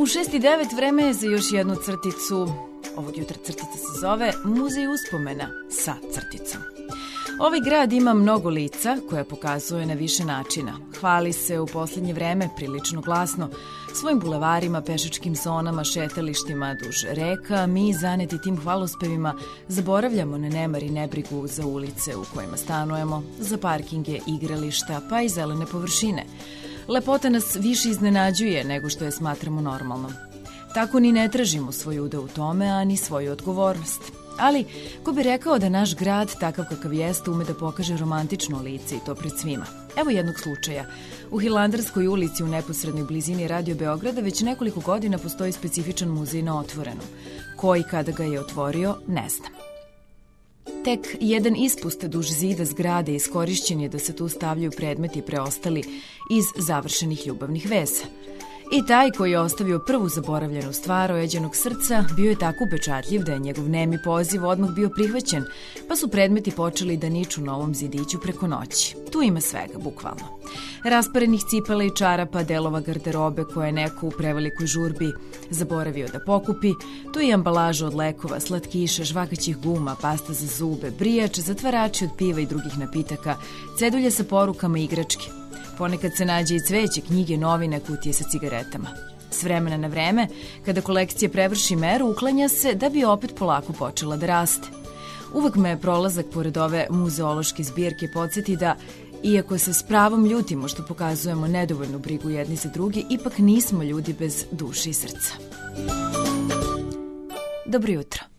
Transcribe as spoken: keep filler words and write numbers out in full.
U šest i devet vreme je za još jednu crticu. Ovog jutra crtica se zove Muzej uspomena sa crticom. Ovaj grad ima mnogo lica koja pokazuje na više načina. Hvali se u posljednje vreme prilično glasno svojim bulevarima, pešačkim zonama, šetalištima duž reka. Mi, zaneti tim hvalospevima, zaboravljamo na nemar i nebrigu za ulice u kojima stanujemo, za parkinge, igrališta, pa i zelene površine. Lepota nas više iznenađuje nego što je smatramo normalnom. Tako ni ne tražimo svoj udeo u tome, a ni svoju odgovornost. Ali, ko bi rekao da naš grad, takav kakav jeste, ume da pokaže romantično lice i to pred svima. Evo jednog slučaja. U Hilandarskoj ulici u neposrednoj blizini Radio Beograda već nekoliko godina postoji specifičan muzej na otvorenom. Ko i kada ga je otvorio, ne znam. Tek jedan ispust duž zida zgrade iskorišćen je da se tu stavljaju predmeti preostali iz završenih ljubavnih veza. I taj koji je ostavio prvu zaboravljenu stvar ojeđenog srca bio je tako upečatljiv da je njegov nemi poziv odmah bio prihvaćen, pa su predmeti počeli da niču na ovom zidiću preko noći. Tu ima svega, bukvalno. Rasparenih cipela i čarapa, delova garderobe koje je neko u prevelikoj žurbi zaboravio da pokupi, tu je ambalaža od lekova, slatkiša, žvakaćih guma, pasta za zube, brijač, zatvarači od piva i drugih napitaka, cedulje sa porukama i igračke. Ponekad se nađe i cveće, knjige, novine, kutije sa cigaretama. S vremena na vreme, kada kolekcija prevrši meru, uklanja se da bi opet polako počela da raste. Uvek me prolazak pored ove muzeološke zbirke podsjeti da, iako se s pravom ljutimo što pokazujemo nedovoljnu brigu jedni za drugi, ipak nismo ljudi bez duše i srca. Dobro jutro.